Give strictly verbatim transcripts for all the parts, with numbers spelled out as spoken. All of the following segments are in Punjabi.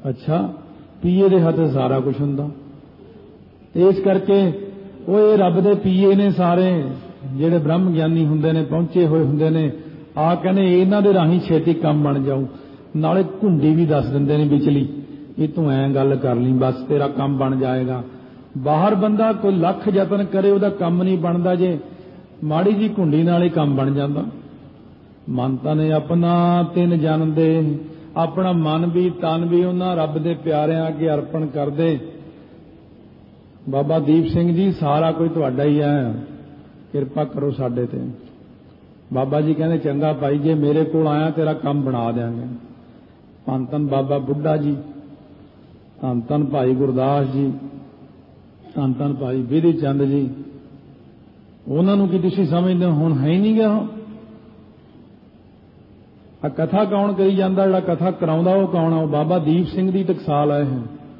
अच्छा पीए दे हथ सारा कुछ हुंदा। इस करके वो ये रब दे पीए ने सारे जिहड़े ब्रह्म ज्ञानी हुंदे ने पहुंचे होए हुंदे ने आ कहने इन्हां दे राही छेती काम बन जाऊ। नाले घुंडी भी दस दिंदे ने विचली कि तू ऐ गल कर ली बस तेरा काम बन जाएगा। बाहर बंदा कोई लख यतन करे उहदा काम नहीं बनदा, जे माड़ी जी घुंडी नाल ही काम बन जांदा। मन तन अपना तिन जन दे, अपना मन भी तन भी उन्हां रब दे प्यारिआं अगे अर्पण कर दे। बाबा दीप सिंह जी सारा कोई तुहाडा ही है, किरपा करो साडे ते। बाबा जी कहंदे चंगा भाई जे मेरे कोल आया तेरा काम बना देंगे। धन धन बाबा बुढ़ा जी, धन धन भाई गुरदास जी, धन धन भाई विधि चंद जी, उन्हां नूं की तुसीं समझदे हो हुण है ही नहीं गया। आ कथा कौन करी जांदा, जिहड़ा कथा कराउंदा वो कौन आ? बाबा दीप सिंह दी टकसाल है।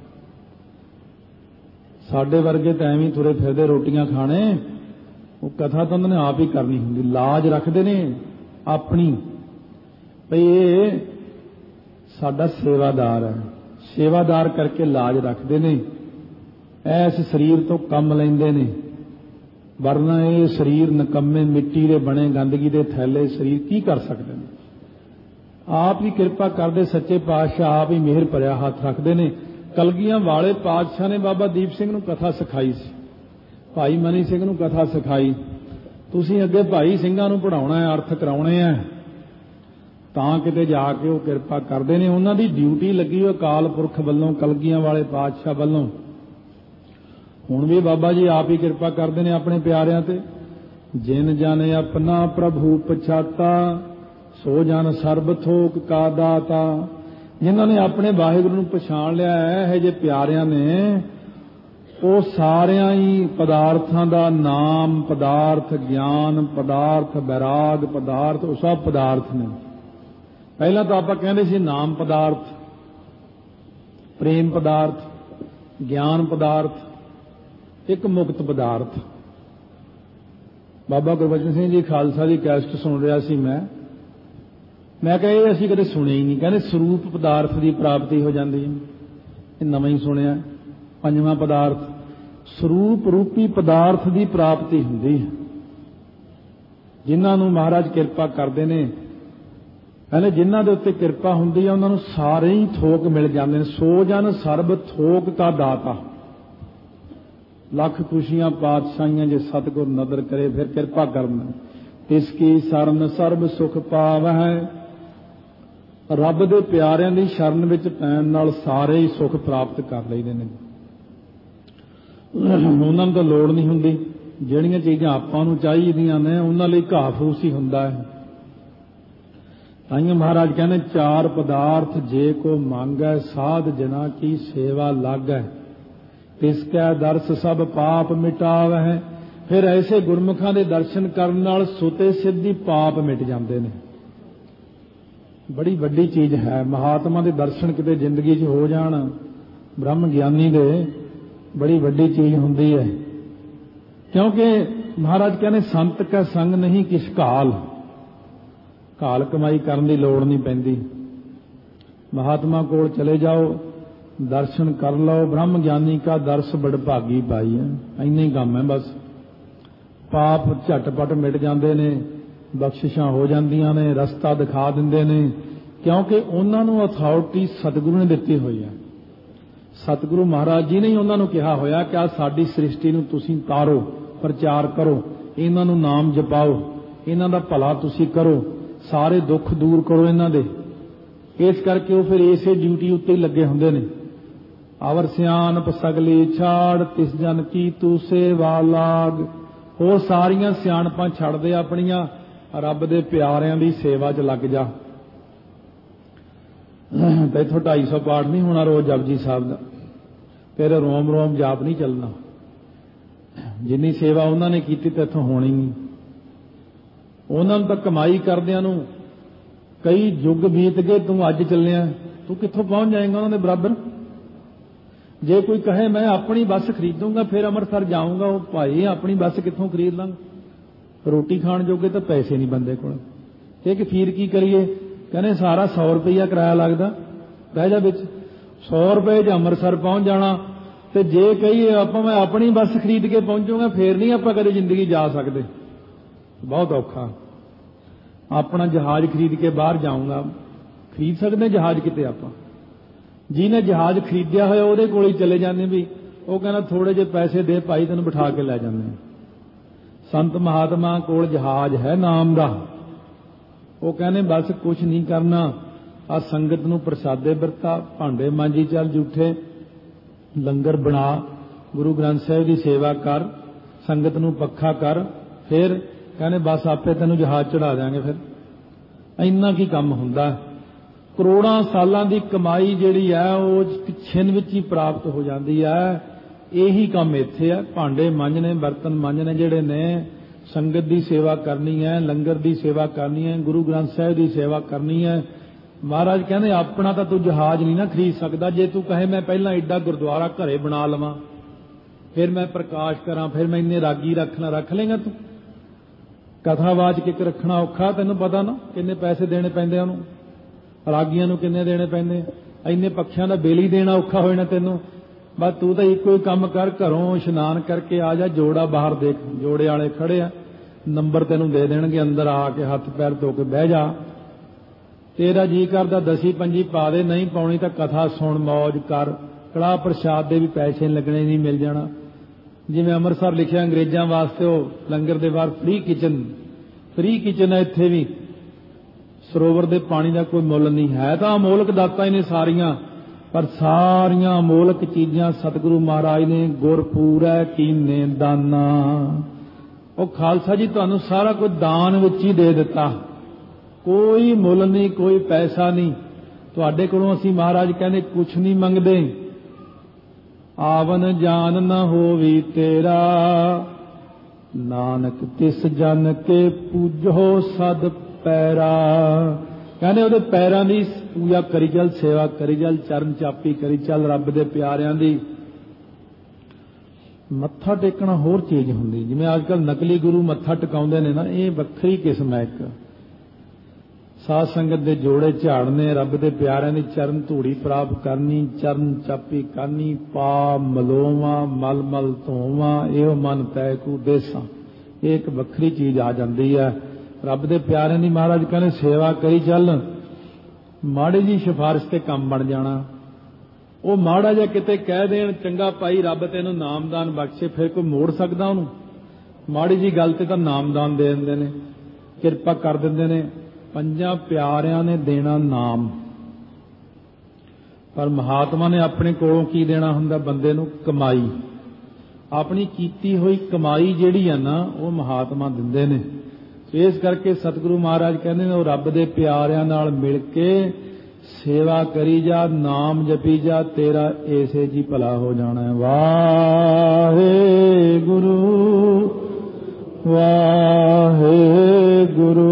साडे वर्गे तो एवं तुरे फिरदे रोटियां खाने, वो कथा तो उन्होंने आप ही करनी होंगी। लाज रखते ने अपनी भई ये साडा सेवादार है, सेवादार करके लाज रखते ने, ऐस शरीर तो कम लेंदे ने। वरना ये शरीर नकम्मे मिट्टी दे बने गंदगी दे थैले शरीर की कर सकते हैं। आप ही कृपा करते सच्चे पातशाह, आप ही मेहर भरिया हाथ रखते ने। कलगियां वाले पातशाह ने बाबा दीप सिंह नूं कथा सिखाई सी, भाई मनी सिंह नूं कथा सिखाई। तुसीं अगे भाई सिंघां नूं पढ़ाउणा है, अर्थ कराउणे है, तां किते जाके वो किरपा करते हैं। उन्हां दी ड्यूटी लगी होई अकाल पुरख वल्लों, कलगियां वाले पातशाह वल्लों। हुण भी बाबा जी आप ही किरपा करते हैं अपने प्यारिआं ते। जिन जन अपना प्रभु पछाता, सो जन सर्ब थोक का दाता। जिन्होंने अपने वाहिगुरू नूं पछाण लिया है, जे प्यारिआं ने, वो सारियां ही पदार्थां दा नाम पदार्थ, ज्ञान पदार्थ, बैराग पदार्थ, वो सब पदार्थ ने। पहला तो आपां कहंदे सी नाम पदार्थ, प्रेम पदार्थ, ज्ञान पदार्थ, एक मुक्त पदार्थ। बाबा गुरबचन सिंह जी खालसा दी कैसट सुन रहा सी मैं मैं कहा ये असीं कदे सुने ही नहीं। कहते स्वरूप पदार्थ की प्राप्ति हो जाती है, ये नवां ही सुनिया। पंजवां पदार्थ स्वरूप रूपी पदार्थ की प्राप्ति हुंदी है। जिन्हां नूं महाराज किरपा करते ने, कहते जिन्हां दे उत्ते किरपा हुंदी है उन्हां नूं सारे ही थोक मिल जाते हैं। सो जन सर्ब थोक का दाता। लख खुशियां पातशाहियां जे सतगुर नदर करे फिर किरपा करना। तिसकी शरण सर्ब सुख पाव है। रब दे प्यारिआं दी शरण विच पैण नाल सारे ही सुख प्राप्त कर लैंदे ने। उन्हां नूं तां लोड़ नहीं हुंदी, जिहड़ियां चीज़ां आपां नूं चाहीदियां ने उन्हां लई घाह फूस ही हुंदा है। ताईं महाराज कहने चार पदार्थ जे को मांगै, साध जना की सेवा लागै। तिसकै दर्श सब पाप मिटावै। फिर ऐसे गुरमुखां दे दर्शन करन नाल सुते सिद्धि पाप मिट जाते हैं। बड़ी वड्डी चीज़ है। महात्मा दे दर्शन किते जिंदगी च हो जाण, ब्रह्म ज्ञानी दे, बड़ी वड्डी चीज़ हुंदी है। क्योंकि महाराज कहने संत का संग नहीं किस काल, काल कमाई करन दी लोड़ नहीं पैंदी। महात्मा कोल चले जाओ, दर्शन कर लो। ब्रह्म ज्ञानी का दर्श बड़भागी पाई है, इन्ना ही काम है बस। पाप झटपट मिट जाते ने, बख्शिशां हो जांदियां ने, रस्ता दिखा दिंदे ने, क्योंकि उन्हां नूं अथॉरिटी सतगुरु ने दित्ती हुई है। सतगुरु महाराज जी ने ही उन्हां नूं कहा होया कि आ साडी सृष्टि नूं तुसीं तारो, प्रचार करो, इन्हां नूं नाम जपाओ, इन्हां दा भला तुसीं करो, सारे दुख दूर करो इन्हां दे। इस करके वो फिर इसे ड्यूटी उत्ते ही लगे हुंदे ने। अवर सियाणप सगली छाड़, तिस जन की तू सेवा लाग। होर सारियां सियाणपां छड़ दे अपनियां, रब दे प्यारिआं दी सेवा च लग जा। तो इत्थों ढाई सौ पाठ नहीं होना रोज जपजी साहब का, तेरे रोम रोम जाप नहीं चलना। जिन्नी सेवा उन्होंने की तो इत्थों होनी नहीं। उन्होंने तो कमाई करदिआं नूं कई युग बीत गए, तू अज चलिया, तू कित्थों पहुंच जाएगा उन्होंने बराबर। जे कोई कहे मैं अपनी बस खरीदूंगा फिर अमृतसर जाऊंगा, वो भाई अपनी बस कित्थों खरीद लांगा? रोटी खाण जोगे तो पैसे नहीं बंदे कोल। एक फीर की करिए, कहने सारा सौ रुपया किराया लगता, बह जा बिच। सौ रुपए च अंमृतसर पहुंच जाना, तो जे कहिए आप मैं अपनी बस खरीद के पहुंचूंगा फिर नहीं आप कदे जिंदगी जा सकते, बहुत औखा। अपना जहाज खरीद के बाहर जाऊंगा, खरीद सकते जहाज किते आप, जिन्हें जहाज खरीदिया होया उहदे कोल ही चले जाने भी, वो कहना थोड़े जे पैसे दे भाई तेन बिठा के लै जाने। संत महात्मा कोल जहाज है नाम दा, वो कहने बस कुछ नहीं करना, आ संगत नूं प्रसादे वरता, भांडे मांजी चल जूठे, लंगर बना, गुरु ग्रंथ साहिब की सेवा कर, संगत नूं पक्खा कर, फिर कहने बस आपे तेनों जहाज चढ़ा देंगे। फिर इन्ना की काम हुंदा। करोड़ां सालां दी कमाई जिहड़ी है वो छिन विच ही प्राप्त हो जाती है। यही काम इत्थे है, भांडे मांजने बर्तन मांजने जिहड़े ने, संगत की सेवा करनी है, लंगर की सेवा करनी है, गुरु ग्रंथ साहिब की सेवा करनी है। महाराज कहने अपना तो तू जहाज नहीं ना खरीद सकता, जे तू कहे मैं पहला एडा गुरुद्वारा घरे बना लवां, फिर मैं प्रकाश करा, फिर मैं इन्ने रागी रखना, रख लेगा तू? कथावाचक एक रखना औखा, तेनों पता ना किन्ने पैसे देने पैंदे उहनूं, रागियां नूं किन्ने देने पैंदे, इन्ने पक्षियां दा बिल ही देना औखा हो जाना तेनों। बस तू तो इको ही काम कर, घरों इशनान करके आ जा, जोड़ा बाहर देख, जोड़े वाले खड़े आ, नंबर तेनों दे देणगे, अंदर आके हथ पैर धो के बह जा। तेरा जी करदा दसी पंजी पा दे, नहीं पाउणी तां कथा सुण मौज कर, कड़ाह प्रसाद दे भी पैसे लगने, नहीं मिल जाना। जिवें अंम੍ਰਿਤਸਰ लिखिया अंग्रेजां वास्ते वो लंगर दे बाहर फ्री किचन, फ्री किचन है इत्थे भी, सरोवर दे पानी का कोई मुल नहीं है, तो अमोलक दाता ही ने सारियां, पर सारियां अमोलक चीजां सतगुरु महाराज ने गुरपूरै कीने दाना। वो खालसा जी तुहानूं सारा कुछ दान विच ही दे दिता, कोई मुल नहीं, कोई पैसा नहीं। तुहाडे कोलों असीं महाराज कहने कुछ नहीं मंगदे। आवन जान न होवी तेरा, नानक तिस जन के पूजो सद पैरा। कहने उहदे पैरां दी पूजा करी चल, सेवा करी चल, चरण चापी करी चल, रब दे प्यारिआं दी। मत्था टेकना होर चीज हुंदी, जिवें अजकल नकली गुरु मत्था टिकाउंदे ने ना, ये वक्खरी किस्म है। एक साध संगत दे जोड़े झाड़ने, रब दे प्यारिआं दी चरण धूड़ी प्राप्त करनी, चरण चापी करनी, पा मलोवा मल मल धोवा, एहो मन तैकू देसां, एक वक्खरी चीज आ जाती है। रब दे प्यारिआं दी महाराज कहने सेवा करी चल, माड़ी जी सिफारिश ते काम बन जाना। वो माड़ा जिहा किते कह देण चंगा भाई रब तैनूं नामदान बख्शे, फिर कोई मोड़ सकदा उहनूं? माड़ी जी गल ते तां नामदान दे दिंदे ने, किरपा कर दिंदे ने। पंजां प्यारिआं ने देना नाम, पर महात्मा ने अपने कोलों की देना हुंदा बंदे नूं? कमाई। अपनी कीती हुई कमाई जिहड़ी है ना वो महात्मा दिंदे ने। इस करके सतगुरु महाराज कहते हैं रब दे प्यारिआं नाल मिल के सेवा करी जा, नाम जपी जा, तेरा ऐसे जी भला हो जाना है। वाहे गुरु वाहे गुरु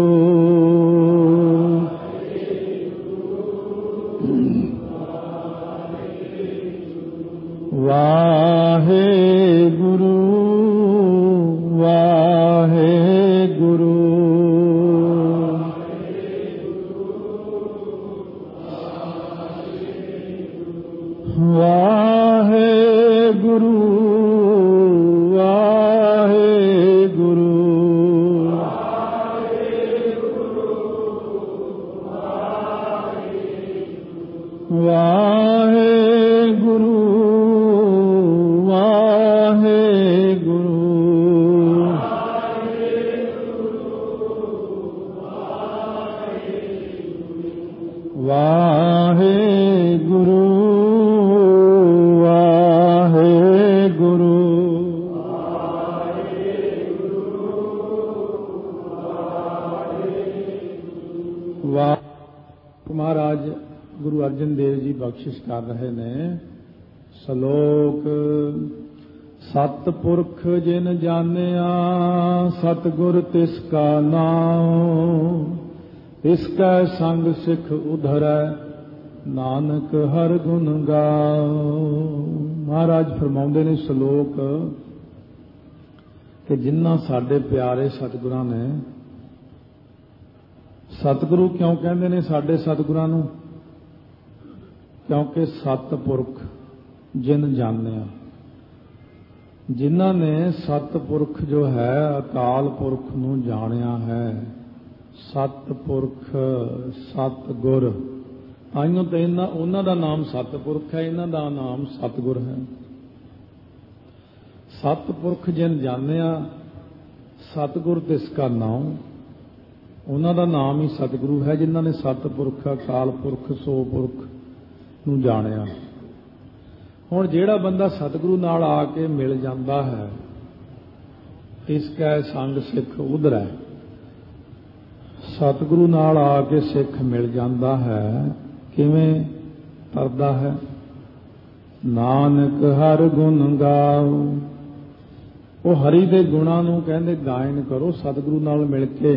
वाहे गुरु वाहे गुरु वाहे गुरु वाहे गुरु वाहे गुरु महाराज गुरु अर्जन देव जी बख्शिश कर रहे ने श्लोक। सतपुरख जिन जानिया सतगुर तिसका नाम, तिसका संग सिख उधरै नानक हर गुण गाओ। महाराज फरमाउंदे ने श्लोक कि जिन्ना साडे प्यारे सतगुरां ने, सतगुरु क्यों कहते हैं साडे सतगुरां नूं? क्योंकि सतपुरख जिन जानिया, जिन्हों ने सतपुरख जो है अकाल पुरख नूं जानिया है, सतपुरख सतगुर, आइयों तो इन्हां उन्हां दा नाम सतपुरख है, इन्हां दा नाम सतगुर है। सतपुरख जिन जानिया, सतगुर तिसका नाम, उन्हां दा नाम ही सतगुरु है, जिन्हां ने सतपुरख अकाल पुरख सो पुरख नूं जानिया। हुण जिहड़ा बंदा सतगुरु नाल आके मिल जांदा है, इसका संग सिख उधर है। सतगुरु नाल आके सिख मिल जांदा है, किवें तरदा है? नानक हर गुण गाओ, वो हरि दे गुणां नूं कहंदे गायन करो। सतगुरु नाल मिल के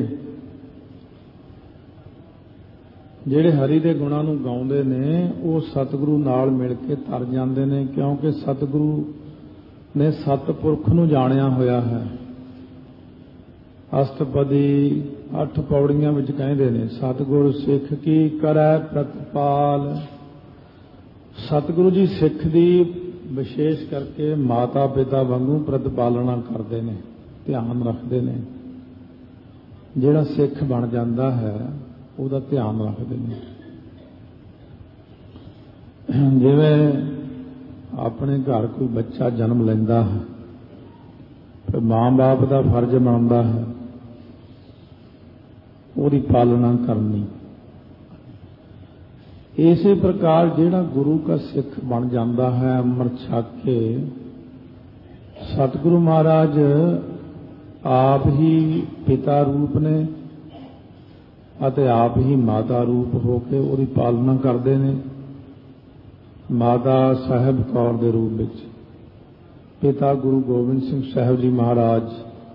ਜਿਹੜੇ हरि ਦੇ ਗੁਣਾਂ ਨੂੰ ਗਾਉਂਦੇ ਨੇ ਉਹ ਸਤਿਗੁਰੂ ਨਾਲ ਮਿਲ ਕੇ ਤਰ ਜਾਂਦੇ ਨੇ, ਕਿਉਂਕਿ ਸਤਿਗੁਰੂ ਨੇ ਸਤਪੁਰਖ ਨੂੰ ਜਾਣਿਆ ਹੋਇਆ ਹੈ। ਅਸ਼ਟਪਦੀ ਅੱਠ ਪੌੜੀਆਂ ਵਿੱਚ ਕਹਿੰਦੇ ਨੇ, ਸਤਿਗੁਰ ਸਿੱਖ ਕੀ ਕਰੈ ਪ੍ਰਤਪਾਲ। ਸਤਿਗੁਰੂ ਜੀ ਸਿੱਖ ਦੀ ਵਿਸ਼ੇਸ਼ ਕਰਕੇ ਮਾਤਾ ਪਿਤਾ ਵਾਂਗੂ ਪ੍ਰਤਪਾਲਣਾ ਕਰਦੇ ਨੇ, ਧਿਆਨ ਰੱਖਦੇ ਨੇ। ਜਿਹੜਾ ਸਿੱਖ ਬਣ ਜਾਂਦਾ ਹੈ ਉਹਦਾ ਧਿਆਨ ਰੱਖਦੇ ਨੇ। ਜਿਵੇਂ ਆਪਣੇ ਘਰ ਕੋਈ ਬੱਚਾ ਜਨਮ ਲੈਂਦਾ ਹੈ, ਫਿਰ ਮਾਂ ਬਾਪ ਦਾ ਫਰਜ਼ ਬਣਦਾ ਹੈ ਉਹਦੀ ਪਾਲਣਾ ਕਰਨੀ। ਇਸੇ ਪ੍ਰਕਾਰ ਜਿਹੜਾ ਗੁਰੂ ਦਾ ਸਿੱਖ ਬਣ ਜਾਂਦਾ ਹੈ ਅੰਮ੍ਰਿਤ ਛਕ ਕੇ, ਸਤਿਗੁਰੂ ਮਹਾਰਾਜ ਆਪ ਹੀ ਪਿਤਾ ਰੂਪ ਨੇ ਅਤੇ ਆਪ ਹੀ ਮਾਤਾ ਰੂਪ ਹੋ ਕੇ ਉਹਦੀ ਪਾਲਣਾ ਕਰਦੇ ਨੇ। ਮਾਤਾ ਸਾਹਿਬ ਕੌਰ ਦੇ ਰੂਪ ਵਿੱਚ, ਪਿਤਾ ਗੁਰੂ ਗੋਬਿੰਦ ਸਿੰਘ ਸਾਹਿਬ ਜੀ ਮਹਾਰਾਜ।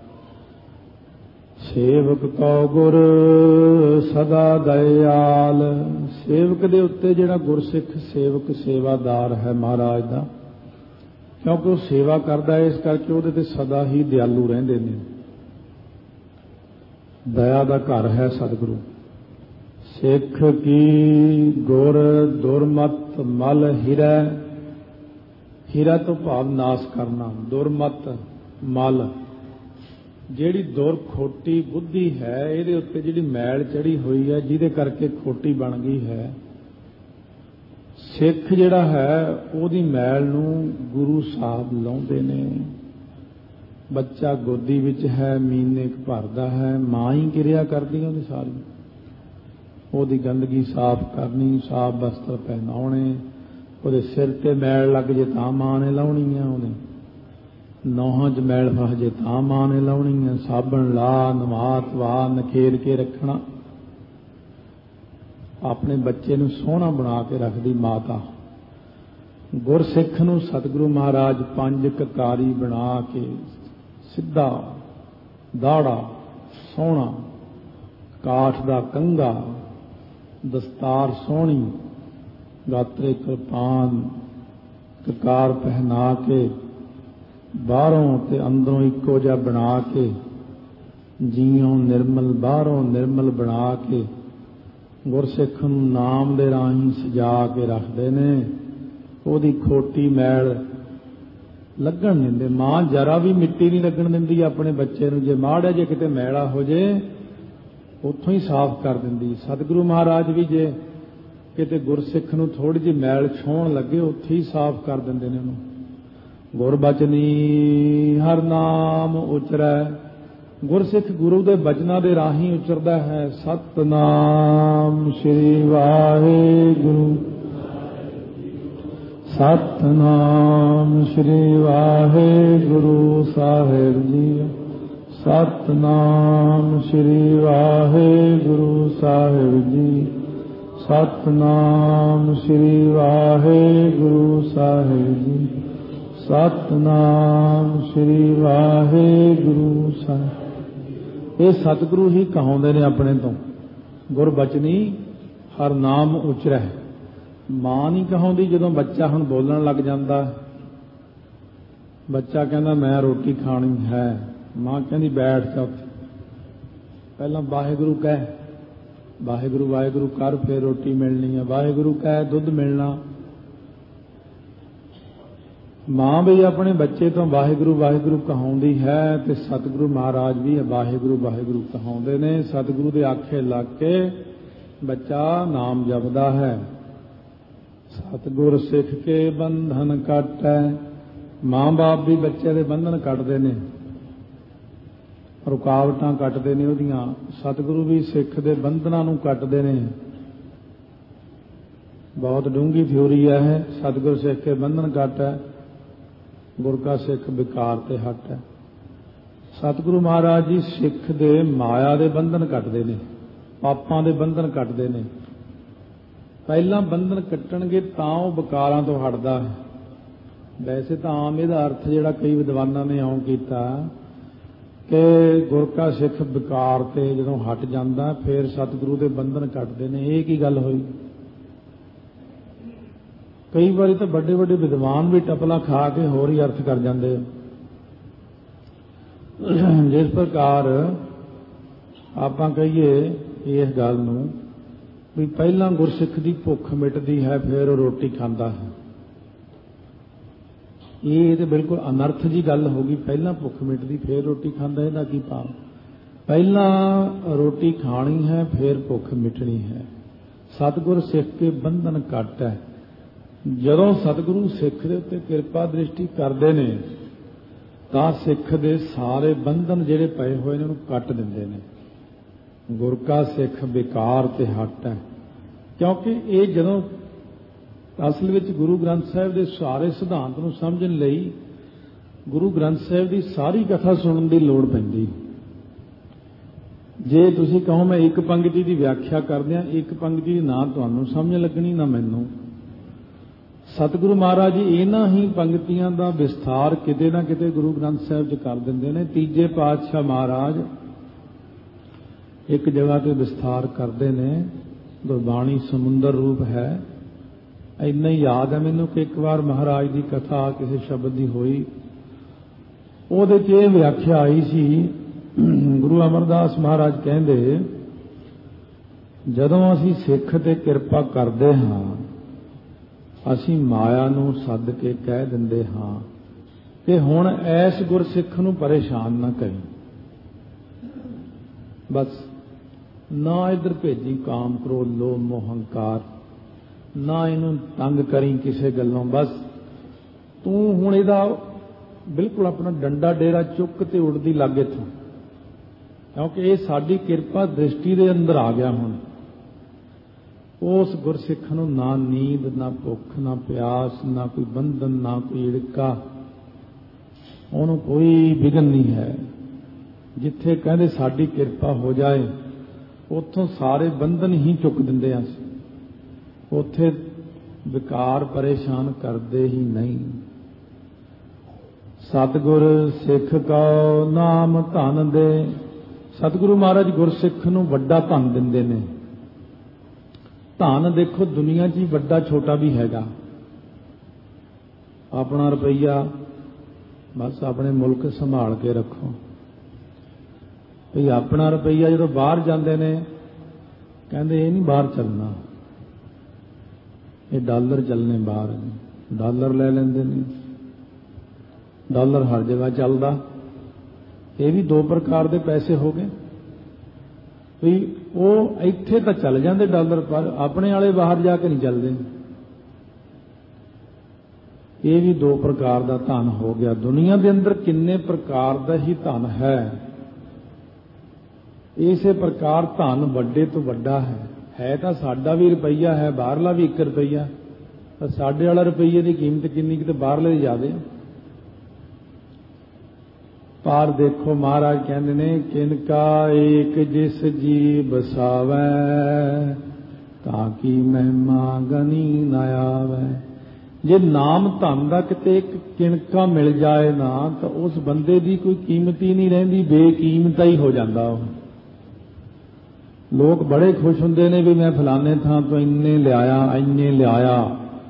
ਸੇਵਕ ਕੋ ਗੁਰ ਸਦਾ ਦਇਆਲ, ਸੇਵਕ ਦੇ ਉੱਤੇ ਜਿਹੜਾ ਗੁਰਸਿੱਖ ਸੇਵਕ ਸੇਵਾਦਾਰ ਹੈ ਮਹਾਰਾਜ ਦਾ, ਕਿਉਂਕਿ ਉਹ ਸੇਵਾ ਕਰਦਾ ਹੈ, ਇਸ ਕਰਕੇ ਉਹਦੇ ਤੇ ਸਦਾ ਹੀ ਦਿਆਲੂ ਰਹਿੰਦੇ ਨੇ। ਦਇਆ ਦਾ ਘਰ ਹੈ ਸਤਿਗੁਰੂ। ਸਿੱਖ ਕੀ ਗੁਰ ਦੁਰਮਤ ਮਲ ਹਿਰੈ, ਹੀਰਾ ਤੋਂ ਭਾਵ ਨਾਸ ਕਰਨਾ, ਦੁਰਮਤ ਮਲ ਜਿਹੜੀ ਦੁਰ ਖੋਟੀ ਬੁੱਧੀ ਹੈ, ਇਹਦੇ ਉੱਤੇ ਜਿਹੜੀ ਮੈਲ ਚੜੀ ਹੋਈ ਹੈ ਜਿਹਦੇ ਕਰਕੇ ਖੋਟੀ ਬਣ ਗਈ ਹੈ, ਸਿੱਖ ਜਿਹੜਾ ਹੈ ਉਹਦੀ ਮੈਲ ਨੂੰ ਗੁਰੂ ਸਾਹਿਬ ਲਾਉਂਦੇ ਨੇ। ਬੱਚਾ ਗੋਦੀ ਵਿੱਚ ਹੈ, ਮਹੀਨੇ ਕੁ ਭਰਦਾ ਹੈ, ਮਾਂ ਹੀ ਕਿਰਿਆ ਕਰਦੀ ਉਹਦੀ ਸਾਰੀ, ਉਹਦੀ ਗੰਦਗੀ ਸਾਫ਼ ਕਰਨੀ, ਸਾਫ਼ ਬਸਤਰ ਪਹਿਨਾਉਣੇ, ਉਹਦੇ ਸਿਰ ਤੇ ਮੈਲ ਲੱਗ ਜੇ ਤਾਂ ਮਾਂ ਨੇ ਲਾਉਣੀ ਹੈ, ਉਹਨੇ ਨੌਹਾਂ 'ਚ ਮੈਲ ਫਸ ਜੇ ਤਾਂ ਮਾਂ ਨੇ ਲਾਉਣੀ ਹੈ। ਸਾਬਣ ਲਾ, ਨਵਾ ਧਵਾ, ਨਖੇਰ ਕੇ ਰੱਖਣਾ। ਆਪਣੇ ਬੱਚੇ ਨੂੰ ਸੋਹਣਾ ਬਣਾ ਕੇ ਰੱਖਦੀ ਮਾਤਾ। ਗੁਰਸਿੱਖ ਨੂੰ ਸਤਿਗੁਰੂ ਮਹਾਰਾਜ ਪੰਜ ਕਕਾਰੀ ਬਣਾ ਕੇ, ਸਿੱਧਾ ਦਾੜਾ ਸੋਹਣਾ, ਕਾਠ ਦਾ ਕੰਘਾ, ਦਸਤਾਰ ਸੋਹਣੀ, ਗਾਤਰੇ ਕਿਰਪਾਨ, ਕਕਾਰ ਪਹਿਨਾ ਕੇ, ਬਾਹਰੋਂ ਤੇ ਅੰਦਰੋਂ ਇੱਕੋ ਜਿਹਾ ਬਣਾ ਕੇ, ਜੀਓਂ ਨਿਰਮਲ ਬਾਹਰੋਂ ਨਿਰਮਲ ਬਣਾ ਕੇ ਗੁਰਸਿੱਖ ਨੂੰ ਨਾਮ ਦੇ ਰਾਹੀਂ ਸਜਾ ਕੇ ਰੱਖਦੇ ਨੇ। ਉਹਦੀ ਖੋਟੀ ਮੈਲ ਲੱਗਣ ਦਿੰਦੇ। ਮਾਂ ਜਰਾ ਵੀ ਮਿੱਟੀ ਨਹੀਂ ਲੱਗਣ ਦਿੰਦੀ ਆਪਣੇ ਬੱਚੇ ਨੂੰ। ਜੇ ਮਾੜਾ ਜੇ ਕਿਤੇ ਮੈਲਾ ਹੋ ਜੇ ਉੱਥੋਂ ਹੀ ਸਾਫ਼ ਕਰ ਦਿੰਦੀ। ਸਤਿਗੁਰੂ ਮਹਾਰਾਜ ਵੀ ਜੇ ਕਿਤੇ ਗੁਰਸਿੱਖ ਨੂੰ ਥੋੜੀ ਜਿਹੀ ਮੈਲ ਛੋਹਣ ਲੱਗੇ ਉੱਥੇ ਹੀ ਸਾਫ਼ ਕਰ ਦਿੰਦੇ ਨੇ ਉਹਨੂੰ। ਗੁਰਬਚਨੀ ਹਰ ਨਾਮ ਉਚਰੈ, ਗੁਰਸਿੱਖ ਗੁਰੂ ਦੇ ਬਚਨਾਂ ਦੇ ਰਾਹੀਂ ਉਚਰਦਾ ਹੈ। ਸਤਨਾਮ ਸ੍ਰੀ ਵਾਹਿਗੁਰੂ, ਸਤਨਾਮ ਸ੍ਰੀ ਵਾਹਿਗੁਰੂ ਸਾਹਿਬ ਜੀ, ਸਤਨਾਮ ਸ੍ਰੀ ਵਾਹਿਗੁਰੂ ਸਾਹਿਬ ਜੀ, ਸਤਨਾਮ ਸ੍ਰੀ ਵਾਹਿਗੁਰੂ ਸਾਹਿਬ ਜੀ, ਸਤਨਾਮ ਸ੍ਰੀ ਵਾਹਿਗੁਰੂ ਸਾਹਿਬ। ਇਹ ਸਤਿਗੁਰੂ ਹੀ ਕਹਾਉਂਦੇ ਨੇ ਆਪਣੇ ਤੋਂ। ਗੁਰਬਚਨੀ ਹਰ ਨਾਮ ਉਚਰੈ। ਮਾਂ ਨਹੀਂ ਕਹਾਉਂਦੀ। ਜਦੋਂ ਬੱਚਾ ਹੁਣ ਬੋਲਣ ਲੱਗ ਜਾਂਦਾ, ਬੱਚਾ ਕਹਿੰਦਾ ਮੈਂ ਰੋਟੀ ਖਾਣੀ ਹੈ, ਮਾਂ ਕਹਿੰਦੀ ਬੈਠ ਜਾ ਉੱਥੇ, ਪਹਿਲਾਂ ਵਾਹਿਗੁਰੂ ਕਹਿ, ਵਾਹਿਗੁਰੂ ਵਾਹਿਗੁਰੂ ਕਰ, ਫਿਰ ਰੋਟੀ ਮਿਲਣੀ ਹੈ। ਵਾਹਿਗੁਰੂ ਕਹਿ, ਦੁੱਧ ਮਿਲਣਾ, ਮਾਂ ਵੀ ਆਪਣੇ ਬੱਚੇ ਤੋਂ ਵਾਹਿਗੁਰੂ ਵਾਹਿਗੁਰੂ ਕਹਾਉਂਦੀ ਹੈ ਤੇ ਸਤਿਗੁਰੂ ਮਹਾਰਾਜ ਵੀ ਵਾਹਿਗੁਰੂ ਵਾਹਿਗੁਰੂ ਕਹਾਉਂਦੇ ਨੇ। ਸਤਿਗੁਰੂ ਦੇ ਆਖੇ ਲੱਗ ਕੇ ਬੱਚਾ ਨਾਮ ਜਪਦਾ ਹੈ। ਸਤਿਗੁਰ ਸਿੱਖ ਕੇ ਬੰਧਨ ਕੱਟੈ। ਮਾਂ ਬਾਪ ਵੀ ਬੱਚੇ ਦੇ ਬੰਧਨ ਕੱਟਦੇ ਨੇ, ਰੁਕਾਵਟਾਂ ਕੱਟਦੇ ਨੇ ਉਹਦੀਆਂ। ਸਤਿਗੁਰੂ ਵੀ ਸਿੱਖ ਦੇ ਬੰਧਨਾਂ ਨੂੰ ਕੱਟਦੇ ਨੇ। ਬਹੁਤ ਡੂੰਘੀ ਥਿਊਰੀ ਹੈ। ਸਤਿਗੁਰ ਸਿੱਖ ਕੇ ਬੰਧਨ ਕੱਟੈ, ਗੁਰ ਕਾ ਸਿੱਖ ਵਿਕਾਰ ਤੇ ਹਟ ਹੈ। ਸਤਿਗੁਰੂ ਮਹਾਰਾਜ ਜੀ ਸਿੱਖ ਦੇ ਮਾਇਆ ਦੇ ਬੰਧਨ ਕੱਟਦੇ ਨੇ, ਪਾਪਾਂ ਦੇ ਬੰਧਨ ਕੱਟਦੇ ਨੇ। ਪਹਿਲਾਂ ਬੰਧਨ ਕੱਟਣਗੇ ਤਾਂ ਉਹ ਵਿਕਾਰਾਂ ਤੋਂ ਹਟਦਾ ਹੈ। ਵੈਸੇ ਤਾਂ ਆਮ ਇਹਦਾ ਅਰਥ ਜਿਹੜਾ ਕਈ ਵਿਦਵਾਨਾਂ ਨੇ ਇਉਂ ਕੀਤਾ ਕਿ ਗੁਰ ਕਾ ਸਿੱਖ ਵਿਕਾਰ ਤੇ ਜਦੋਂ ਹਟ ਜਾਂਦਾ ਫਿਰ ਸਤਿਗੁਰੂ ਦੇ ਬੰਧਨ ਕੱਟਦੇ ਨੇ। ਇਹ ਕੀ ਗੱਲ ਹੋਈ? ਕਈ ਵਾਰੀ ਤਾਂ ਵੱਡੇ ਵੱਡੇ ਵਿਦਵਾਨ ਵੀ ਟਪਲਾ ਖਾ ਕੇ ਹੋਰ ਹੀ ਅਰਥ ਕਰ ਜਾਂਦੇ। ਜਿਸ ਪ੍ਰਕਾਰ ਆਪਾਂ ਕਹੀਏ ਇਸ ਗੱਲ ਨੂੰ ਵੀ ਪਹਿਲਾਂ ਗੁਰਸਿੱਖ ਦੀ ਭੁੱਖ ਮਿਟਦੀ ਹੈ ਫਿਰ ਉਹ ਰੋਟੀ ਖਾਂਦਾ ਹੈ, ਇਹ ਤੇ ਬਿਲਕੁਲ ਅਨਰਥ ਜੀ ਗੱਲ ਹੋ ਗਈ। ਪਹਿਲਾਂ ਭੁੱਖ ਮਿਟਦੀ ਫਿਰ ਰੋਟੀ ਖਾਂਦਾ, ਇਹਦਾ ਕੀ ਭਾਵ? ਪਹਿਲਾਂ ਰੋਟੀ ਖਾਣੀ ਹੈ ਫਿਰ ਭੁੱਖ ਮਿਟਣੀ ਹੈ। ਸਤਿਗੁਰ ਸਿੱਖ ਕੇ ਬੰਧਨ ਕੱਟ ਹੈ। ਜਦੋਂ ਸਤਿਗੁਰੂ ਸਿੱਖ ਦੇ ਉੱਤੇ ਕਿਰਪਾ ਦ੍ਰਿਸ਼ਟੀ ਕਰਦੇ ਨੇ ਤਾਂ ਸਿੱਖ ਦੇ ਸਾਰੇ ਬੰਧਨ ਜਿਹੜੇ ਪਏ ਹੋਏ ਨੇ ਉਹਨੂੰ ਕੱਟ ਦਿੰਦੇ ਨੇ। ਗੁਰ ਕਾ ਸਿੱਖ ਵਿਕਾਰ ਤੇ ਹਟ ਹੈ। ਕਿਉਂਕਿ ਇਹ ਜਦੋਂ ਅਸਲ ਵਿੱਚ ਗੁਰੂ ਗ੍ਰੰਥ ਸਾਹਿਬ ਦੇ ਸਾਰੇ ਸਿਧਾਂਤ ਨੂੰ ਸਮਝਣ ਲਈ ਗੁਰੂ ਗ੍ਰੰਥ ਸਾਹਿਬ ਦੀ ਸਾਰੀ ਕਥਾ ਸੁਣਨ ਦੀ ਲੋੜ ਪੈਂਦੀ। ਜੇ ਤੁਸੀਂ ਕਹੋ ਮੈਂ ਇੱਕ ਪੰਕਤੀ ਦੀ ਵਿਆਖਿਆ ਕਰਦਿਆਂ ਇੱਕ ਪੰਕਤੀ ਦੀ ਨਾ ਤੁਹਾਨੂੰ ਸਮਝ ਲੱਗਣੀ ਨਾ ਮੈਨੂੰ। ਸਤਿਗੁਰੂ ਮਹਾਰਾਜ ਜੀ ਇਹਨਾਂ ਹੀ ਪੰਕਤੀਆਂ ਦਾ ਵਿਸਥਾਰ ਕਿਤੇ ਨਾ ਕਿਤੇ ਗੁਰੂ ਗ੍ਰੰਥ ਸਾਹਿਬ 'ਚ ਕਰ ਦਿੰਦੇ ਨੇ। ਤੀਜੇ ਪਾਤਸ਼ਾਹ ਮਹਾਰਾਜ ਇੱਕ ਜਗ੍ਹਾ ਤੇ ਵਿਸਥਾਰ ਕਰਦੇ ਨੇ। ਗੁਰਬਾਣੀ ਸਮੁੰਦਰ ਰੂਪ ਹੈ। ਇੰਨਾ ਹੀ ਯਾਦ ਹੈ ਮੈਨੂੰ ਕਿ ਇੱਕ ਵਾਰ ਮਹਾਰਾਜ ਦੀ ਕਥਾ ਕਿਸੇ ਸ਼ਬਦ ਦੀ ਹੋਈ, ਉਹਦੇ 'ਚ ਇਹ ਵਿਆਖਿਆ ਆਈ ਸੀ। ਗੁਰੂ ਅਮਰਦਾਸ ਮਹਾਰਾਜ ਕਹਿੰਦੇ ਜਦੋਂ ਅਸੀਂ ਸਿੱਖ ਤੇ ਕਿਰਪਾ ਕਰਦੇ ਹਾਂ ਅਸੀਂ ਮਾਇਆ ਨੂੰ ਸੱਦ ਕੇ ਕਹਿ ਦਿੰਦੇ ਹਾਂ ਕਿ ਹੁਣ ਐਸ ਗੁਰਸਿੱਖ ਨੂੰ ਪਰੇਸ਼ਾਨ ਨਾ ਕਰੀ, ਬਸ ਨਾ ਇੱਧਰ ਭੇਜੀ ਕਾਮ ਕ੍ਰੋਧ ਲੋਭ ਮੋਹ ਹੰਕਾਰ, ਨਾ ਇਹਨੂੰ ਤੰਗ ਕਰੀ ਕਿਸੇ ਗੱਲੋਂ, ਬਸ ਤੂੰ ਹੁਣ ਇਹਦਾ ਬਿਲਕੁਲ ਆਪਣਾ ਡੰਡਾ ਡੇਰਾ ਚੁੱਕ ਤੇ ਉੱਡਦੀ ਲੱਗ ਇੱਥੋਂ, ਕਿਉਂਕਿ ਇਹ ਸਾਡੀ ਕਿਰਪਾ ਦ੍ਰਿਸ਼ਟੀ ਦੇ ਅੰਦਰ ਆ ਗਿਆ। ਹੁਣ ਉਸ ਗੁਰਸਿੱਖ ਨੂੰ ਨਾ ਨੀਂਦ ਨਾ ਭੁੱਖ ਨਾ ਪਿਆਸ ਨਾ ਕੋਈ ਬੰਧਨ ਨਾ ਕੋਈ ਈੜਕਾ, ਉਹਨੂੰ ਕੋਈ ਵਿਘਨ ਨਹੀਂ ਹੈ। ਜਿੱਥੇ ਕਹਿੰਦੇ ਸਾਡੀ ਕਿਰਪਾ ਹੋ ਜਾਏ ਉੱਥੋਂ ਸਾਰੇ ਬੰਧਨ ਹੀ ਚੁੱਕ ਦਿੰਦੇ ਹਾਂ ਅਸੀਂ, ਉੱਥੇ ਵਿਕਾਰ ਪਰੇਸ਼ਾਨ ਕਰਦੇ ਹੀ ਨਹੀਂ। ਸਤਿਗੁਰ ਸਿੱਖ ਕਉ ਨਾਮ ਧਨ ਦੇ। ਸਤਿਗੁਰੂ ਮਹਾਰਾਜ ਗੁਰਸਿੱਖ ਨੂੰ ਵੱਡਾ ਧਨ ਦਿੰਦੇ ਨੇ। ਧਨ ਦੇਖੋ ਦੁਨੀਆ 'ਚ ਹੀ ਵੱਡਾ ਛੋਟਾ ਵੀ ਹੈਗਾ। ਆਪਣਾ ਰੁਪਈਆ ਬਸ ਆਪਣੇ ਮੁਲਕ ਸੰਭਾਲ ਕੇ ਰੱਖੋ। ਭਈ ਆਪਣਾ ਰੁਪਈਆ ਜਦੋਂ ਬਾਹਰ ਜਾਂਦੇ ਨੇ ਕਹਿੰਦੇ ਇਹ ਨਹੀਂ ਬਾਹਰ ਚੱਲਣਾ, ਇਹ ਡਾਲਰ ਚੱਲਣੇ ਬਾਹਰ। ਡਾਲਰ ਲੈ ਲੈਂਦੇ ਨੇ। ਡਾਲਰ ਹਰ ਜਗ੍ਹਾ ਚੱਲਦਾ। ਇਹ ਵੀ ਦੋ ਪ੍ਰਕਾਰ ਦੇ ਪੈਸੇ ਹੋ ਗਏ। ਵੀ ਉਹ ਇੱਥੇ ਤਾਂ ਚੱਲ ਜਾਂਦੇ ਡਾਲਰ, ਪਰ ਆਪਣੇ ਵਾਲੇ ਬਾਹਰ ਜਾ ਕੇ ਨਹੀਂ ਚੱਲਦੇ। ਇਹ ਵੀ ਦੋ ਪ੍ਰਕਾਰ ਦਾ ਧਨ ਹੋ ਗਿਆ। ਦੁਨੀਆ ਦੇ ਅੰਦਰ ਕਿੰਨੇ ਪ੍ਰਕਾਰ ਦਾ ਹੀ ਧਨ ਹੈ। ਇਸੇ ਪ੍ਰਕਾਰ ਧਨ ਵੱਡੇ ਤੋਂ ਵੱਡਾ ਹੈ। ਹੈ ਤਾਂ ਸਾਡਾ ਵੀ ਰੁਪਈਆ ਹੈ, ਬਾਹਰਲਾ ਵੀ ਇੱਕ ਰੁਪਈਆ, ਪਰ ਸਾਡੇ ਵਾਲਾ ਰੁਪਈਏ ਦੀ ਕੀਮਤ ਕਿੰਨੀ ਕਿਤੇ ਬਾਹਰਲੇ ਦੀ ਜ਼ਿਆਦਾ। ਪਰ ਦੇਖੋ ਮਹਾਰਾਜ ਕਹਿੰਦੇ ਨੇ ਕਿਨਕਾ ਏਕ ਜਿਸ ਜੀ ਬਸਾਵੈ ਤਾਂ ਕੀ ਮਹਿਮਾ ਗਨੀ ਨਾ ਆਵੈ। ਜੇ ਨਾਮ ਧਨ ਦਾ ਕਿਤੇ ਇੱਕ ਕਿਣਕਾ ਮਿਲ ਜਾਏ ਨਾ ਤਾਂ ਉਸ ਬੰਦੇ ਦੀ ਕੋਈ ਕੀਮਤ ਹੀ ਨਹੀਂ ਰਹਿੰਦੀ, ਬੇਕੀਮਤਾ ਹੀ ਹੋ ਜਾਂਦਾ ਉਹ। ਲੋਕ ਬੜੇ ਖੁਸ਼ ਹੁੰਦੇ ਨੇ ਵੀ ਮੈਂ ਫਲਾਣੇ ਥਾਂ ਤੋਂ ਇੰਨੇ ਲਿਆਇਆ ਇੰਨੇ ਲਿਆਇਆ,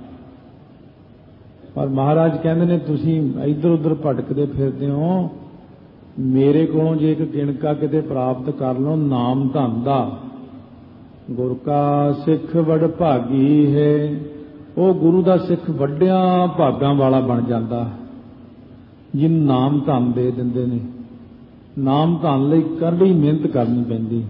ਪਰ ਮਹਾਰਾਜ ਕਹਿੰਦੇ ਨੇ ਤੁਸੀਂ ਇੱਧਰ ਉੱਧਰ ਭਟਕਦੇ ਫਿਰਦੇ ਹੋ। ਮੇਰੇ ਕੋਲੋਂ ਜੇ ਇੱਕ ਕਿਣਕਾ ਕਿਤੇ ਪ੍ਰਾਪਤ ਕਰ ਲਓ ਨਾਮ ਧਨ ਦਾ, ਗੁਰ ਕਾ ਸਿੱਖ ਵਡ ਭਾਗੀ ਹੈ ਉਹ ਗੁਰੂ ਦਾ ਸਿੱਖ ਵੱਡਿਆਂ ਭਾਗਾਂ ਵਾਲਾ ਬਣ ਜਾਂਦਾ, ਜਿਹਨੂੰ ਨਾਮ ਧਨ ਦੇ ਦਿੰਦੇ ਨੇ। ਨਾਮ ਧਨ ਲਈ ਕਰੜੀ ਮਿਹਨਤ ਕਰਨੀ ਪੈਂਦੀ।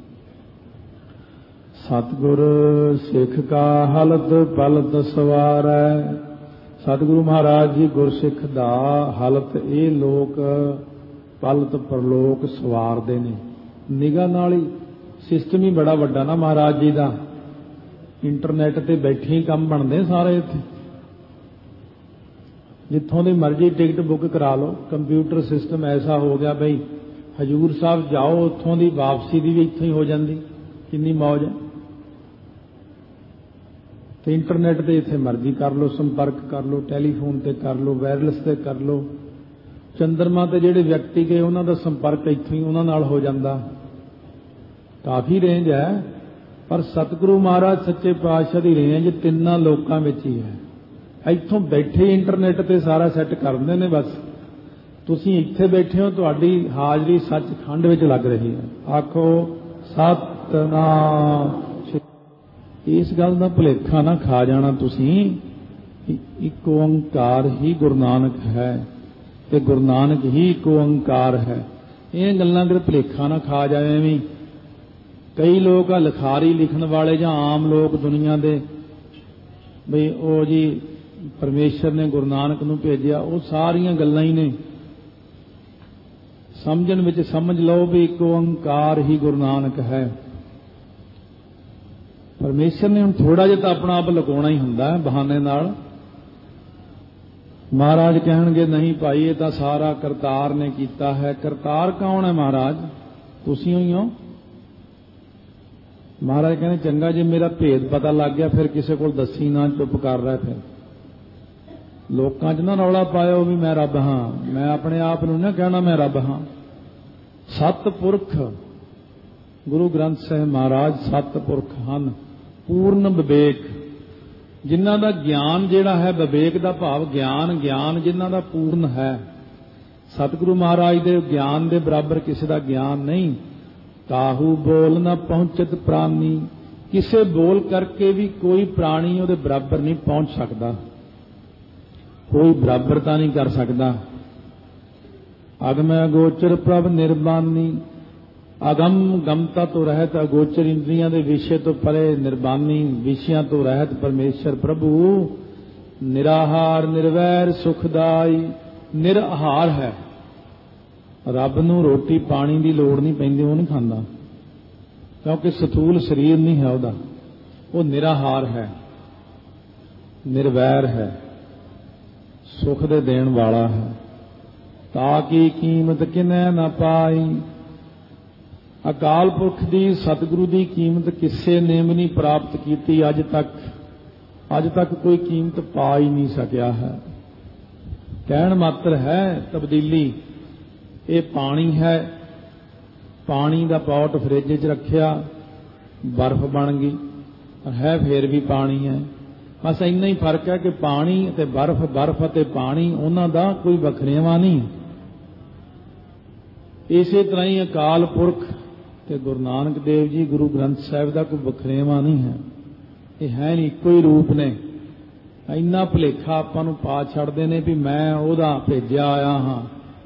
ਸਤਿਗੁਰ ਸਿੱਖ ਕਾ ਹਲਤ ਪਲਤ ਸਵਾਰੈ। ਸਤਿਗੁਰੂ ਮਹਾਰਾਜ ਜੀ ਗੁਰਸਿੱਖ ਦਾ ਹਲਤ ਇਹ ਲੋਕ ਪਲਤ ਪਰਲੋਕ ਸਵਾਰਦੇ ਨੇ। ਨਿਗਾਹ ਨਾਲ ਹੀ ਸਿਸਟਮ ਹੀ ਬੜਾ ਵੱਡਾ ਨਾ ਮਹਾਰਾਜ ਜੀ ਦਾ। ਇੰਟਰਨੈਟ ਤੇ ਬੈਠੇ ਹੀ ਕੰਮ ਬਣਦੇ ਸਾਰੇ। ਇੱਥੇ ਜਿੱਥੋਂ ਦੀ ਮਰਜ਼ੀ ਟਿਕਟ ਬੁੱਕ ਕਰਾ ਲਓ। ਕੰਪਿਊਟਰ ਸਿਸਟਮ ਐਸਾ ਹੋ ਗਿਆ ਬਈ ਹਜੂਰ ਸਾਹਿਬ ਜਾਓ, ਉੱਥੋਂ ਦੀ ਵਾਪਸੀ ਦੀ ਵੀ ਇੱਥੋਂ ਹੀ ਹੋ ਜਾਂਦੀ। ਕਿੰਨੀ ਮੌਜ ਹੈ। ਤੇ ਇੰਟਰਨੈਟ ਤੇ ਇੱਥੇ ਮਰਜ਼ੀ ਕਰ ਲਓ, ਸੰਪਰਕ ਕਰ ਲਓ, ਟੈਲੀਫੋਨ ਤੇ ਕਰ ਲਓ, ਵਾਇਰਲੈਸ ਤੇ ਕਰ ਲਓ। ਚੰਦਰਮਾ ਤੇ ਜਿਹੜੇ ਵਿਅਕਤੀ ਗਏ ਉਹਨਾਂ ਦਾ ਸੰਪਰਕ ਇੱਥੋਂ ਹੀ ਉਹਨਾਂ ਨਾਲ ਹੋ ਜਾਂਦਾ। ਕਾਫੀ ਰੇਂਜ ਹੈ, ਪਰ ਸਤਿਗੁਰੂ ਮਹਾਰਾਜ ਸੱਚੇ ਪਾਤਸ਼ਾਹ ਦੀ ਰੇਂਜ ਤਿੰਨਾਂ ਲੋਕਾਂ ਵਿੱਚ ਹੀ ਹੈ। ਇੱਥੋਂ ਬੈਠੇ ਇੰਟਰਨੈਟ ਤੇ ਸਾਰਾ ਸੈੱਟ ਕਰ ਦਿੰਦੇ ਨੇ। ਬਸ ਤੁਸੀਂ ਇੱਥੇ ਬੈਠੇ ਹੋ, ਤੁਹਾਡੀ ਹਾਜ਼ਰੀ ਸੱਚਖੰਡ ਵਿੱਚ ਲੱਗ ਰਹੀ ਹੈ। ਆਖੋ ਸਤਿਨਾਮ। ਇਸ ਗੱਲ ਦਾ ਭੁਲੇਖਾ ਨਾ ਖਾ ਜਾਣਾ ਤੁਸੀਂ। ਇੱਕ ਓੰਕਾਰ ਹੀ ਗੁਰੂ ਨਾਨਕ ਹੈ ਤੇ ਗੁਰੂ ਨਾਨਕ ਹੀ ਇੱਕ ਓੰਕਾਰ ਹੈ। ਇਹ ਗੱਲਾਂ ਦੇ ਭੁਲੇਖਾ ਨਾ ਖਾ ਜਾਵੇ। ਵੀ ਕਈ ਲੋਕ ਆ ਲਿਖਾਰੀ ਲਿਖਣ ਵਾਲੇ ਜਾਂ ਆਮ ਲੋਕ ਦੁਨੀਆ ਦੇ, ਬਈ ਉਹ ਜੀ ਪਰਮੇਸ਼ਰ ਨੇ ਗੁਰੂ ਨਾਨਕ ਨੂੰ ਭੇਜਿਆ। ਉਹ ਸਾਰੀਆਂ ਗੱਲਾਂ ਹੀ ਨੇ। ਸਮਝਣ ਵਿੱਚ ਸਮਝ ਲਓ ਵੀ ਇੱਕ ਓੰਕਾਰ ਹੀ ਗੁਰੂ ਨਾਨਕ ਹੈ। ਪਰਮੇਸ਼ਰ ਨੇ ਹੁਣ ਥੋੜਾ ਜਿਹਾ ਤਾਂ ਆਪਣਾ ਆਪ ਲੁਕਾਉਣਾ ਹੀ ਹੁੰਦਾ ਬਹਾਨੇ ਨਾਲ। ਮਹਾਰਾਜ ਕਹਿਣਗੇ ਨਹੀਂ ਭਾਈ, ਇਹ ਤਾਂ ਸਾਰਾ ਕਰਤਾਰ ਨੇ ਕੀਤਾ ਹੈ। ਕਰਤਾਰ ਕੌਣ ਹੈ ਮਹਾਰਾਜ? ਤੁਸੀਂ ਹੀ ਹੋ। ਮਹਾਰਾਜ ਕਹਿੰਦੇ ਚੰਗਾ ਜੇ ਮੇਰਾ ਭੇਦ ਪਤਾ ਲੱਗ ਗਿਆ ਫਿਰ ਕਿਸੇ ਕੋਲ ਦੱਸੀ ਨਾ, ਚੁੱਪ ਕਰ ਰਿਹਾ। ਫਿਰ ਲੋਕਾਂ 'ਚ ਨਾ ਰੌਲਾ ਪਾਇਓ ਵੀ ਮੈਂ ਰੱਬ ਹਾਂ। ਮੈਂ ਆਪਣੇ ਆਪ ਨੂੰ ਨਾ ਕਹਿਣਾ ਮੈਂ ਰੱਬ ਹਾਂ। ਸਤਿਪੁਰਖ ਗੁਰੂ ਗ੍ਰੰਥ ਸਾਹਿਬ ਮਹਾਰਾਜ ਸਤਿਪੁਰਖ ਹਨ, ਪੂਰਨ ਵਿਵੇਕ, ਜਿਨ੍ਹਾਂ ਦਾ ਗਿਆਨ ਜਿਹੜਾ ਹੈ, ਵਿਵੇਕ ਦਾ ਭਾਵ ਗਿਆਨ, ਗਿਆਨ ਜਿਨ੍ਹਾਂ ਦਾ ਪੂਰਨ ਹੈ। ਸਤਿਗੁਰੂ ਮਹਾਰਾਜ ਦੇ ਗਿਆਨ ਦੇ ਬਰਾਬਰ ਕਿਸੇ ਦਾ ਗਿਆਨ ਨਹੀਂ। ਕਾਹੂ ਬੋਲ ਨਾ ਪਹੁੰਚਤ ਪ੍ਰਾਨੀ। ਕਿਸੇ ਬੋਲ ਕਰਕੇ ਵੀ ਕੋਈ ਪ੍ਰਾਣੀ ਉਹਦੇ ਬਰਾਬਰ ਨਹੀਂ ਪਹੁੰਚ ਸਕਦਾ। ਕੋਈ ਬਰਾਬਰਤਾ ਨਹੀਂ ਕਰ ਸਕਦਾ। ਅਗਮੈ ਅਗੋਚਰ ਪ੍ਰਭ ਨਿਰਬਾਨੀ। ਅਗਮ ਗਮਤਾ ਤੋਂ ਰਹਿਤ, ਅਗੋਚਰ ਇੰਦਰੀਆਂ ਦੇ ਵਿਸ਼ੇ ਤੋਂ ਪਰੇ, ਨਿਰਬਾਨੀ ਵਿਸ਼ਿਆਂ ਤੋਂ ਰਹਿਤ ਪਰਮੇਸ਼ਰ ਪ੍ਰਭੂ ਨਿਰਾਹਾਰ ਨਿਰਵੈਰ ਸੁਖਦਾਈ। ਨਿਰਾਹਾਰ ਹੈ। ਰੱਬ ਨੂੰ ਰੋਟੀ ਪਾਣੀ ਦੀ ਲੋੜ ਨਹੀਂ ਪੈਂਦੀ, ਉਹ ਨਹੀਂ ਖਾਂਦਾ, ਕਿਉਂਕਿ ਸਥੂਲ ਸਰੀਰ ਨਹੀਂ ਹੈ ਉਹਦਾ। ਉਹ ਨਿਰਾਹਾਰ ਹੈ, ਨਿਰਵੈਰ ਹੈ, ਸੁਖ ਦੇ ਦੇਣ ਵਾਲਾ ਹੈ। ਤਾਂ ਕੀ ਕੀਮਤ ਕਿਨੈ ਨਾ ਪਾਈ। ਅਕਾਲ ਪੁਰਖ ਦੀ, ਸਤਿਗੁਰੂ ਦੀ ਕੀਮਤ ਕਿਸੇ ਨੇ ਵੀ ਨਹੀਂ ਪ੍ਰਾਪਤ ਕੀਤੀ ਅੱਜ ਤੱਕ। ਅੱਜ ਤੱਕ ਕੋਈ ਕੀਮਤ ਪਾ ਹੀ ਨਹੀਂ ਸਕਿਆ ਹੈ। ਕਹਿਣ ਮਾਤਰ ਹੈ ਤਬਦੀਲੀ। ਇਹ ਪਾਣੀ ਹੈ, ਪਾਣੀ ਦਾ ਪੌਟ ਫਰਿੱਜ 'ਚ ਰੱਖਿਆ, ਬਰਫ਼ ਬਣ ਗਈ, ਹੈ ਫੇਰ ਵੀ ਪਾਣੀ ਹੈ। ਬਸ ਇੰਨਾ ਹੀ ਫਰਕ ਹੈ ਕਿ ਪਾਣੀ ਅਤੇ ਬਰਫ਼, ਬਰਫ਼ ਅਤੇ ਪਾਣੀ, ਉਹਨਾਂ ਦਾ ਕੋਈ ਵੱਖਰੇਵਾਂ ਨਹੀਂ। ਇਸੇ ਤਰ੍ਹਾਂ ਹੀ ਅਕਾਲ ਪੁਰਖ ਤੇ ਗੁਰੂ ਨਾਨਕ ਦੇਵ ਜੀ, ਗੁਰੂ ਗ੍ਰੰਥ ਸਾਹਿਬ ਦਾ ਕੋਈ ਵੱਖਰੇਵਾਂ ਨਹੀਂ ਹੈ। ਇਹ ਹੈ ਨਹੀਂ, ਇੱਕੋ ਹੀ ਰੂਪ ਨੇ। ਇੰਨਾ ਭੁਲੇਖਾ ਆਪਾਂ ਨੂੰ ਪਾ ਛੱਡਦੇ ਨੇ ਵੀ ਮੈਂ ਉਹਦਾ ਭੇਜਿਆ ਆਇਆ ਹਾਂ।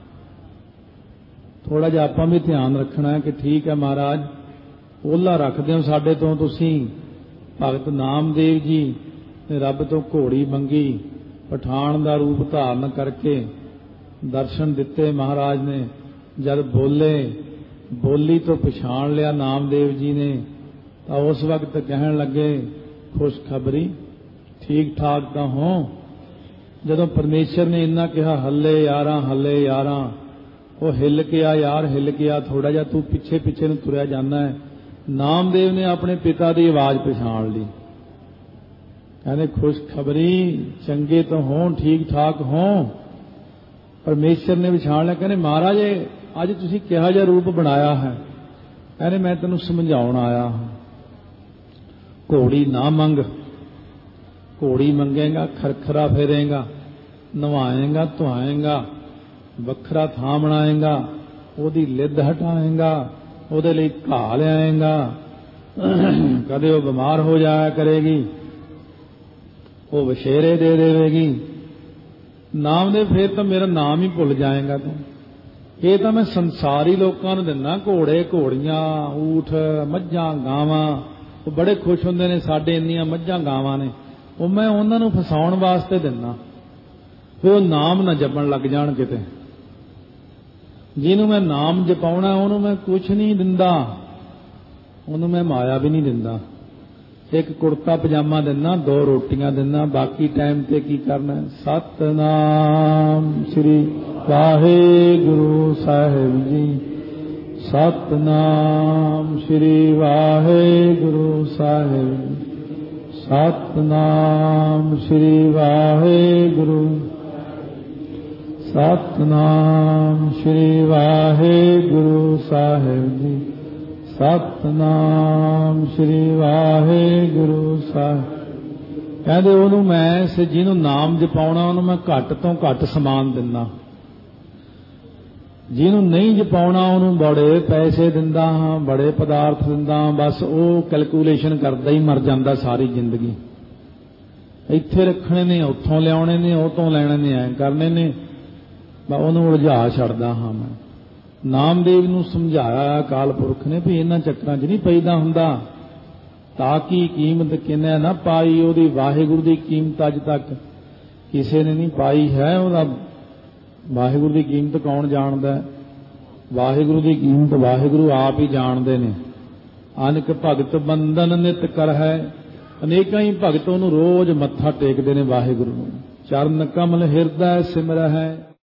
ਥੋੜਾ ਜਿਹਾ ਆਪਾਂ ਵੀ ਧਿਆਨ ਰੱਖਣਾ ਹੈ ਕਿ ਠੀਕ ਹੈ ਮਹਾਰਾਜ, ਓਲਾ ਰੱਖਦੇ ਹੋ ਸਾਡੇ ਤੋਂ ਤੁਸੀਂ। ਭਗਤ ਨਾਮਦੇਵ ਜੀ ਨੇ ਰੱਬ ਤੋਂ ਘੋੜੀ ਮੰਗੀ, ਪਠਾਨ ਦਾ ਰੂਪ ਧਾਰਨ ਕਰਕੇ ਦਰਸ਼ਨ ਦਿੱਤੇ ਮਹਾਰਾਜ ਨੇ। ਜਦ ਬੋਲੇ, ਬੋਲੀ ਤੋਂ ਪਛਾਣ ਲਿਆ ਨਾਮਦੇਵ ਜੀ ਨੇ, ਤਾਂ ਉਸ ਵਕਤ ਕਹਿਣ ਲੱਗੇ ਖੁਸ਼ਖਬਰੀ, ਠੀਕ ਠਾਕ ਤਾਂ ਹੋ। ਜਦੋਂ ਪਰਮੇਸ਼ਰ ਨੇ ਇੰਨਾ ਕਿਹਾ ਹੱਲੇ ਯਾਰਾਂ, ਹੱਲੇ ਯਾਰਾਂ, ਉਹ ਹਿੱਲ ਕੇ ਆ ਯਾਰ, ਹਿੱਲ ਕੇ ਆ, ਥੋੜਾ ਜਿਹਾ ਤੂੰ ਪਿੱਛੇ ਪਿੱਛੇ ਨੂੰ ਤੁਰਿਆ ਜਾਂਦਾ ਹੈ। ਨਾਮਦੇਵ ਨੇ ਆਪਣੇ ਪਿਤਾ ਦੀ ਆਵਾਜ਼ ਪਛਾਣ ਲਈ। ਕਹਿੰਦੇ ਖੁਸ਼ਖਬਰੀ, ਚੰਗੇ ਤਾਂ ਹੋਣ, ਠੀਕ ਠਾਕ ਹੋ। ਪਰਮੇਸ਼ਰ ਨੇ ਪਛਾਣ ਲਿਆ। ਕਹਿੰਦੇ ਮਹਾਰਾਜ ਅੱਜ ਤੁਸੀਂ ਕਿਹਾ ਜਿਹਾ ਰੂਪ ਬਣਾਇਆ ਹੈ। ਕਹਿੰਦੇ ਮੈਂ ਤੈਨੂੰ ਸਮਝਾਉਣ ਆਇਆ ਹਾਂ। ਘੋੜੀ ਨਾ ਮੰਗ। ਘੋੜੀ ਮੰਗੇਗਾ, ਖਰਖਰਾ ਫੇਰੇਗਾ, ਨਵਾਏਗਾ, ਧੁਆਏਗਾ, ਵੱਖਰਾ ਥਾਂ ਬਣਾਏਗਾ, ਉਹਦੀ ਲਿੱਦ ਹਟਾਏਗਾ, ਉਹਦੇ ਲਈ ਘਾਹ ਲਿਆਏਗਾ। ਕਦੇ ਉਹ ਬਿਮਾਰ ਹੋ ਜਾਇਆ ਕਰੇਗੀ, ਉਹ ਵਿਸ਼ੇਰੇ ਦੇ ਦੇਵੇਗੀ। ਨਾਮ ਦੇ ਫੇਰ ਤਾਂ ਮੇਰਾ ਨਾਮ ਹੀ ਭੁੱਲ ਜਾਏਗਾ ਤੂੰ। ਇਹ ਤਾਂ ਮੈਂ ਸੰਸਾਰੀ ਲੋਕਾਂ ਨੂੰ ਦਿੰਦਾ, ਘੋੜੇ ਘੋੜੀਆਂ ਊਠ ਮੱਝਾਂ ਗਾਵਾਂ। ਉਹ ਬੜੇ ਖੁਸ਼ ਹੁੰਦੇ ਨੇ ਸਾਡੇ ਇੰਨੀਆਂ ਮੱਝਾਂ ਗਾਵਾਂ ਨੇ, ਉਹ ਮੈਂ ਉਹਨਾਂ ਨੂੰ ਫਸਾਉਣ ਵਾਸਤੇ ਦਿੰਦਾ ਵੀ ਉਹ ਨਾਮ ਨਾ ਜਪਣ ਲੱਗ ਜਾਣ ਕਿਤੇ। ਜਿਹਨੂੰ ਮੈਂ ਨਾਮ ਜਪਾਉਣਾ ਉਹਨੂੰ ਮੈਂ ਕੁਛ ਨਹੀਂ ਦਿੰਦਾ, ਉਹਨੂੰ ਮੈਂ ਮਾਇਆ ਵੀ ਨਹੀਂ ਦਿੰਦਾ। ਇੱਕ ਕੁੜਤਾ ਪਜਾਮਾ ਦਿੰਦਾ, ਦੋ ਰੋਟੀਆਂ ਦਿੰਦਾ, ਬਾਕੀ ਟਾਈਮ ਤੇ ਕੀ ਕਰਨਾ? ਸਤਨਾਮ ਸ੍ਰੀ ਵਾਹਿਗੁਰੂ ਸਾਹਿਬ ਜੀ, ਸਤਨਾਮ ਸ੍ਰੀ ਵਾਹਿਗੁਰੂ ਸਾਹਿਬ ਜੀ, ਸਤਨਾਮ ਸ੍ਰੀ ਵਾਹਿਗੁਰੂ, ਸਤਨਾਮ ਸ੍ਰੀ ਵਾਹਿਗੁਰੂ ਸਾਹਿਬ ਜੀ, ਸਤਨਾਮ ਸ੍ਰੀ ਵਾਹਿਗੁਰੂ ਸਾਹਿਬ। ਕਹਿੰਦੇ ਉਹਨੂੰ ਮੈਂ ਸੇ ਜਿਹਨੂੰ ਨਾਮ ਜਪਾਉਣਾ ਉਹਨੂੰ ਮੈਂ ਘੱਟ ਤੋਂ ਘੱਟ ਸਮਾਨ ਦਿੰਦਾ, ਜਿਹਨੂੰ ਨਹੀਂ ਜਪਾਉਣਾ ਉਹਨੂੰ ਬੜੇ ਪੈਸੇ ਦਿੰਦਾ ਹਾਂ, ਬੜੇ ਪਦਾਰਥ ਦਿੰਦਾ। ਬਸ ਉਹ ਕੈਲਕੂਲੇਸ਼ਨ ਕਰਦਾ ਹੀ ਮਰ ਜਾਂਦਾ ਸਾਰੀ ਜ਼ਿੰਦਗੀ। ਇੱਥੇ ਰੱਖਣੇ ਨੇ, ਉੱਥੋਂ ਲਿਆਉਣੇ ਨੇ, ਉਹ ਤੋਂ ਲੈਣੇ ਨੇ, ਐਂ ਕਰਨੇ ਨੇ, ਮੈਂ ਉਹਨੂੰ ਉਲਝਾ ਛੱਡਦਾ ਹਾਂ। ਮੈਂ ਨਾਮਦੇਵ ਨੂੰ ਸਮਝਾਇਆ ਅਕਾਲ ਪੁਰਖ ਨੇ ਵੀ ਇਹਨਾਂ ਚੱਕਰਾਂ 'ਚ ਨਹੀਂ ਪਈਦਾ ਹੁੰਦਾ। ਤਾਂ ਕੀ ਕੀਮਤ ਕਿਨੇ ਨਾ ਪਾਈ, ਉਹਦੀ ਵਾਹਿਗੁਰੂ ਦੀ ਕੀਮਤ ਅੱਜ ਤੱਕ ਕਿਸੇ ਨੇ ਨਹੀਂ ਪਾਈ ਹੈ। ਉਹਦਾ ਵਾਹਿਗੁਰੂ ਦੀ ਕੀਮਤ ਕੌਣ ਜਾਣਦਾ? ਵਾਹਿਗੁਰੂ ਦੀ ਕੀਮਤ ਵਾਹਿਗੁਰੂ ਆਪ ਹੀ ਜਾਣਦੇ ਨੇ। ਅਨੇਕ ਭਗਤ ਬੰਦਨ ਨਿਤ ਕਰ ਹੈ, ਅਨੇਕਾਂ ਹੀ ਭਗਤ ਉਹਨੂੰ ਰੋਜ਼ ਮੱਥਾ ਟੇਕਦੇ ਨੇ ਵਾਹਿਗੁਰੂ ਨੂੰ। ਚਰਨ ਕਮਲ ਹਿਰਦੈ ਸਿਮਰ ਹੈ।